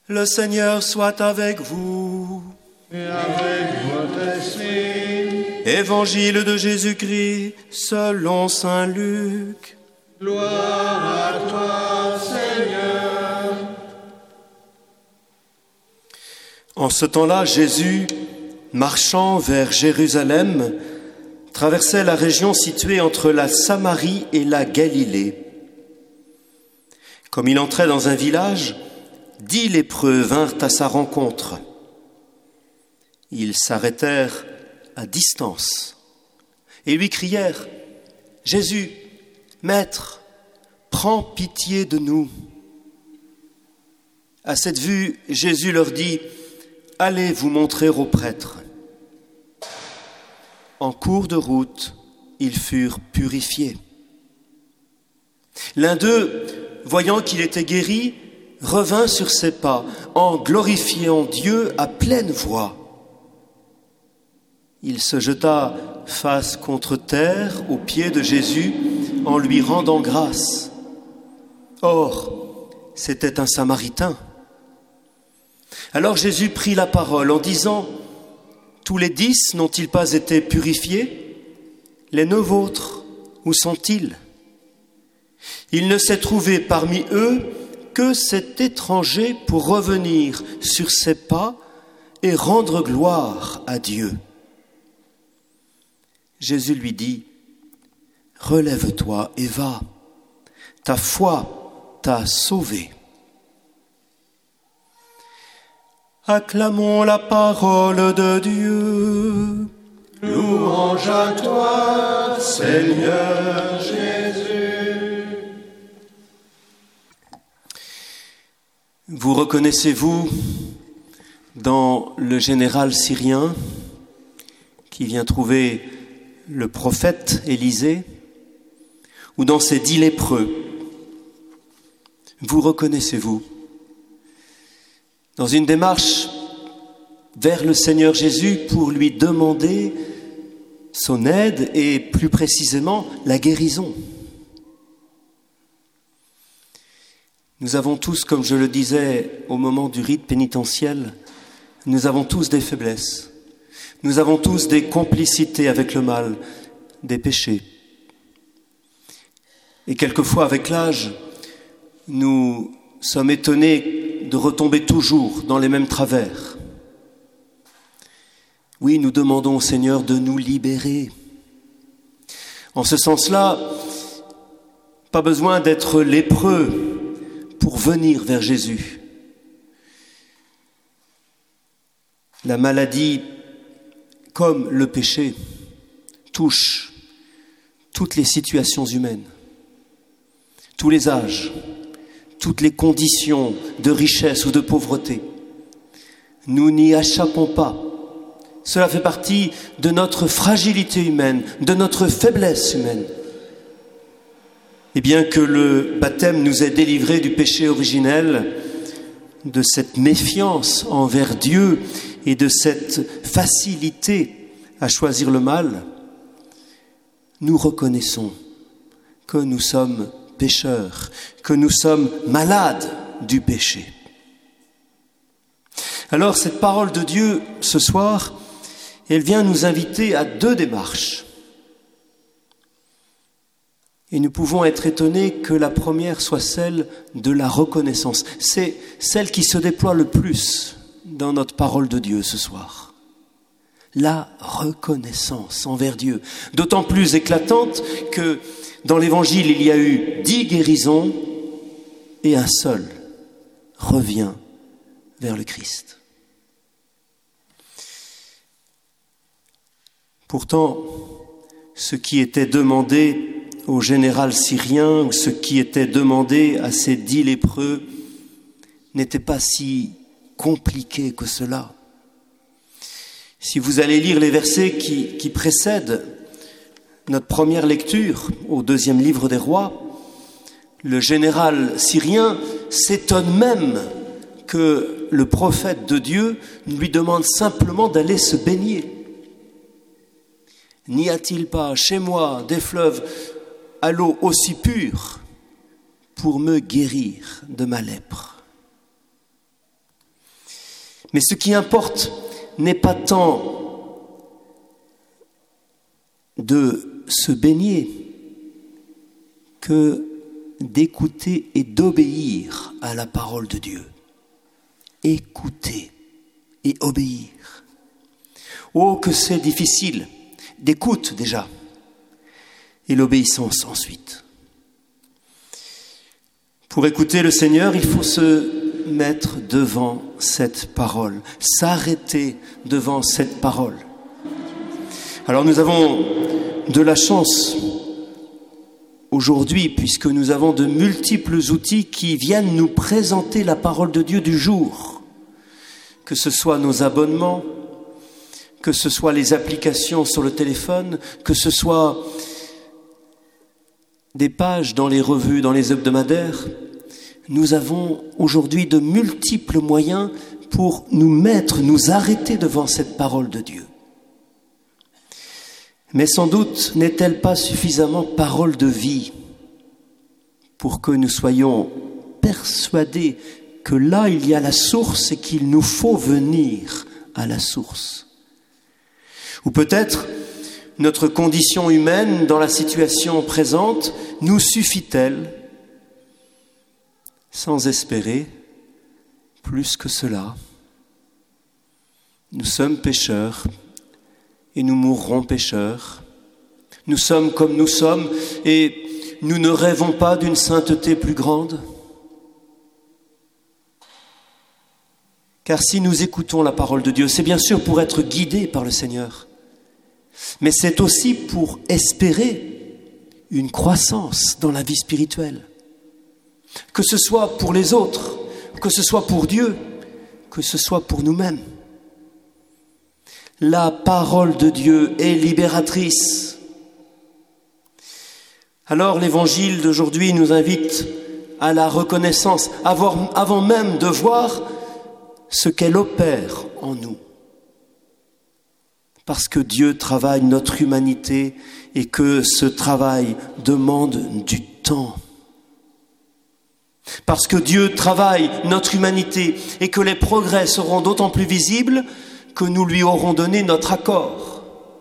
Le Seigneur soit avec vous. Et avec votre esprit. Évangile de Jésus-Christ selon saint Luc. Gloire à toi, Seigneur. En ce temps-là, Jésus, marchant vers Jérusalem, traversait la région située entre la Samarie et la Galilée. Comme il entrait dans un village, 10 lépreux vinrent à sa rencontre. Ils s'arrêtèrent à distance et lui crièrent : « Jésus, Maître, prends pitié de nous. » À cette vue, Jésus leur dit : « Allez vous montrer aux prêtres. » En cours de route, ils furent purifiés. L'un d'eux, voyant qu'il était guéri, revint sur ses pas en glorifiant Dieu à pleine voix. Il se jeta face contre terre aux pieds de Jésus en lui rendant grâce. Or, c'était un Samaritain. Alors Jésus prit la parole en disant : « Tous les 10 n'ont-ils pas été purifiés ? Les 9 autres, où sont-ils ? Il ne s'est trouvé parmi eux que cet étranger pour revenir sur ses pas et rendre gloire à Dieu. » Jésus lui dit : « Relève-toi et va, ta foi t'a sauvé. » Acclamons la parole de Dieu. Louange à toi, Seigneur Jésus. Vous reconnaissez-vous dans le général syrien qui vient trouver le prophète Élisée, ou dans ces 10 lépreux? Vous reconnaissez-vous dans une démarche vers le Seigneur Jésus pour lui demander son aide et plus précisément la guérison? Nous avons tous, comme je le disais au moment du rite pénitentiel, nous avons tous des faiblesses. Nous avons tous des complicités avec le mal, des péchés. Et quelquefois, avec l'âge, nous sommes étonnés de retomber toujours dans les mêmes travers. Oui, nous demandons au Seigneur de nous libérer. En ce sens-là, pas besoin d'être lépreux pour venir vers Jésus. La maladie, comme le péché, touche toutes les situations humaines, tous les âges, toutes les conditions de richesse ou de pauvreté. Nous n'y échappons pas. Cela fait partie de notre fragilité humaine, de notre faiblesse humaine. Et bien que le baptême nous ait délivrés du péché originel, de cette méfiance envers Dieu et de cette facilité à choisir le mal, nous reconnaissons que nous sommes pécheurs, que nous sommes malades du péché. Alors cette parole de Dieu ce soir, elle vient nous inviter à 2 démarches. Et nous pouvons être étonnés que la première soit celle de la reconnaissance. C'est celle qui se déploie le plus dans notre parole de Dieu ce soir. La reconnaissance envers Dieu, d'autant plus éclatante que dans l'Évangile, il y a eu 10 guérisons et un seul revient vers le Christ. Pourtant, ce qui était demandé au général syrien, ou ce qui était demandé à ces 10 lépreux, n'était pas si compliqué que cela. Si vous allez lire les versets qui précèdent notre première lecture au 2e livre des Rois, le général syrien s'étonne même que le prophète de Dieu lui demande simplement d'aller se baigner. N'y a-t-il pas chez moi des fleuves à l'eau aussi pure pour me guérir de ma lèpre? Mais ce qui importe n'est pas tant de se baigner que d'écouter et d'obéir à la parole de Dieu. Écouter et obéir. Oh, que c'est difficile d'écoute déjà, et l'obéissance ensuite. Pour écouter le Seigneur, il faut se mettre devant cette parole, s'arrêter devant cette parole. Alors nous avons de la chance aujourd'hui, puisque nous avons de multiples outils qui viennent nous présenter la parole de Dieu du jour, que ce soit nos abonnements, que ce soit les applications sur le téléphone, que ce soit des pages dans les revues, dans les hebdomadaires. Nous avons aujourd'hui de multiples moyens pour nous arrêter devant cette parole de Dieu. Mais sans doute n'est-elle pas suffisamment parole de vie pour que nous soyons persuadés que là il y a la source et qu'il nous faut venir à la source. Ou peut-être notre condition humaine dans la situation présente nous suffit-elle sans espérer plus que cela. Nous sommes pécheurs et nous mourrons pécheurs. Nous sommes comme nous sommes et nous ne rêvons pas d'une sainteté plus grande. Car si nous écoutons la parole de Dieu, c'est bien sûr pour être guidés par le Seigneur, mais c'est aussi pour espérer une croissance dans la vie spirituelle. Que ce soit pour les autres, que ce soit pour Dieu, que ce soit pour nous-mêmes. La parole de Dieu est libératrice. Alors l'évangile d'aujourd'hui nous invite à la reconnaissance, avant même de voir ce qu'elle opère en nous. Parce que Dieu travaille notre humanité et que ce travail demande du temps. Parce que Dieu travaille notre humanité et que les progrès seront d'autant plus visibles que nous lui aurons donné notre accord.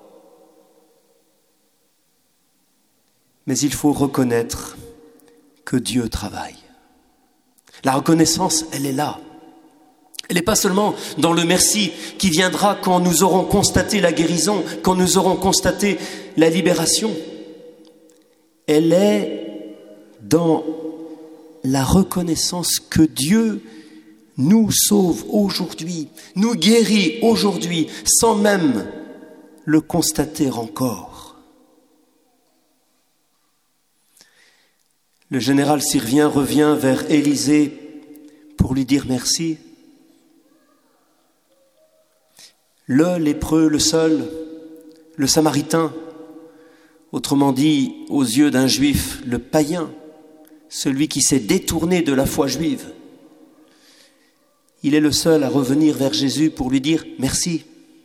Mais il faut reconnaître que Dieu travaille. La reconnaissance, elle est là. Elle n'est pas seulement dans le merci qui viendra quand nous aurons constaté la guérison, quand nous aurons constaté la libération. Elle est dans la reconnaissance que Dieu nous sauve aujourd'hui, nous guérit aujourd'hui, sans même le constater encore. Le général syrien revient vers Élisée pour lui dire merci. Le lépreux, le seul, le samaritain, autrement dit, aux yeux d'un juif, le païen, celui qui s'est détourné de la foi juive, il est le seul à revenir vers Jésus pour lui dire merci.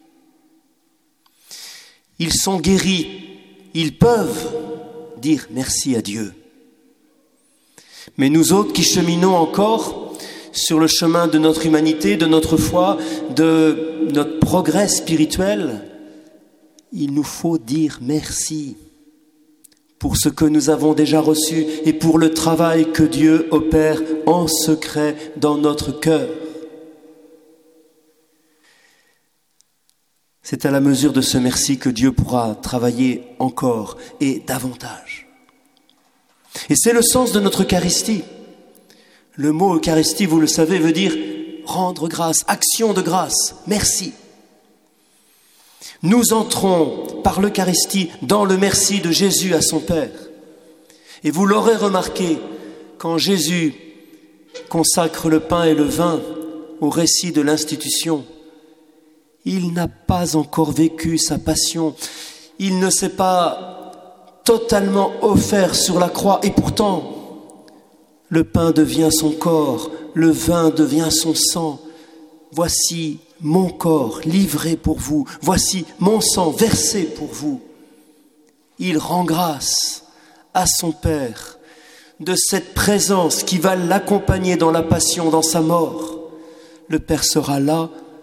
Ils sont guéris, ils peuvent dire merci à Dieu. Mais nous autres qui cheminons encore sur le chemin de notre humanité, de notre foi, de notre progrès spirituel, il nous faut dire merci pour ce que nous avons déjà reçu et pour le travail que Dieu opère en secret dans notre cœur. C'est à la mesure de ce merci que Dieu pourra travailler encore et davantage. Et c'est le sens de notre Eucharistie. Le mot Eucharistie, vous le savez, veut dire rendre grâce, action de grâce, merci. Nous entrons par l'Eucharistie dans le merci de Jésus à son Père. Et vous l'aurez remarqué, quand Jésus consacre le pain et le vin au récit de l'institution, il n'a pas encore vécu sa passion. Il ne s'est pas totalement offert sur la croix. Et pourtant, le pain devient son corps, le vin devient son sang. Voici mon corps livré pour vous. Voici mon sang versé pour vous. Il rend grâce à son Père de cette présence qui va l'accompagner dans la passion, dans sa mort. Le Père sera là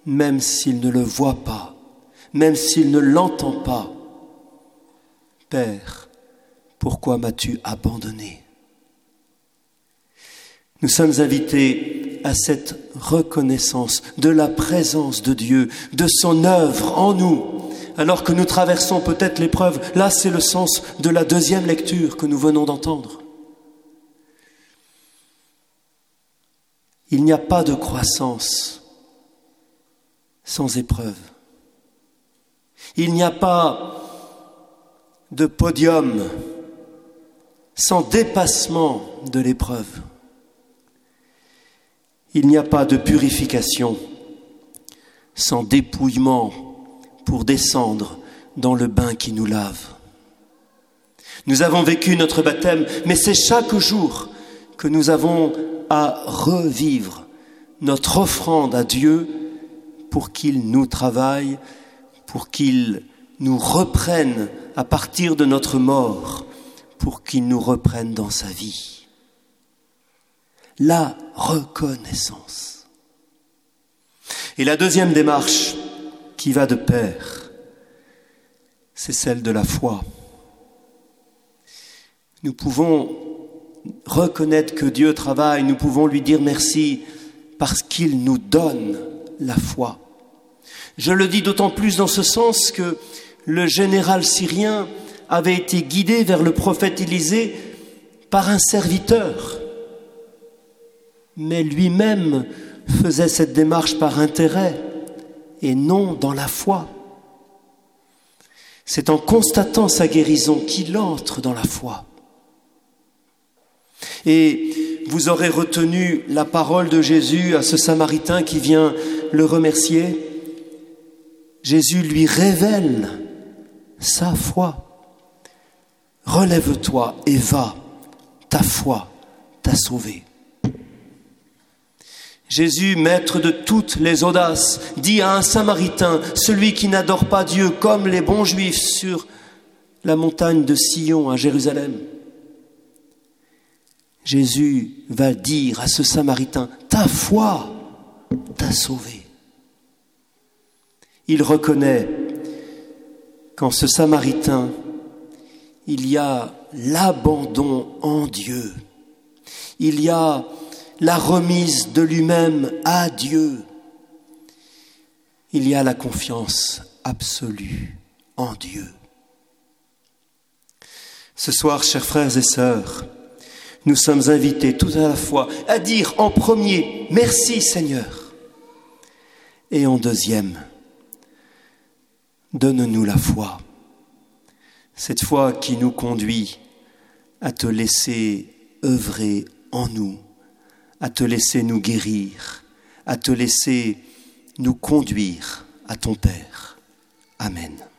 même s'il ne le voit pas, même s'il ne l'entend pas. Père, pourquoi m'as-tu abandonné? Nous sommes invités à cette reconnaissance de la présence de Dieu, de son œuvre en nous, alors que nous traversons peut-être l'épreuve. Là, c'est le sens de la deuxième lecture que nous venons d'entendre. Il n'y a pas de croissance sans épreuve. Il n'y a pas de podium sans dépassement de l'épreuve. Il n'y a pas de purification sans dépouillement pour descendre dans le bain qui nous lave. Nous avons vécu notre baptême, mais c'est chaque jour que nous avons à revivre notre offrande à Dieu pour qu'il nous travaille, pour qu'il nous reprenne à partir de notre mort, pour qu'il nous reprenne dans sa vie. La reconnaissance. Et la deuxième démarche qui va de pair, c'est celle de la foi. Nous pouvons reconnaître que Dieu travaille, nous pouvons lui dire merci parce qu'il nous donne la foi. Je le dis d'autant plus dans ce sens que le général syrien avait été guidé vers le prophète Élisée par un serviteur. Mais lui-même faisait cette démarche par intérêt et non dans la foi. C'est en constatant sa guérison qu'il entre dans la foi. Et vous aurez retenu la parole de Jésus à ce Samaritain qui vient le remercier. Jésus lui révèle sa foi. Relève-toi et va, ta foi t'a sauvé. Jésus, maître de toutes les audaces, dit à un Samaritain, celui qui n'adore pas Dieu comme les bons Juifs sur la montagne de Sion à Jérusalem. Jésus va dire à ce Samaritain, ta foi t'a sauvé. Il reconnaît qu'en ce Samaritain, il y a l'abandon en Dieu. Il y a la remise de lui-même à Dieu. Il y a la confiance absolue en Dieu. Ce soir, chers frères et sœurs, nous sommes invités tout à la fois à dire en premier, merci Seigneur, et en deuxième, donne-nous la foi, cette foi qui nous conduit à te laisser œuvrer en nous, à te laisser nous guérir, à te laisser nous conduire à ton Père. Amen.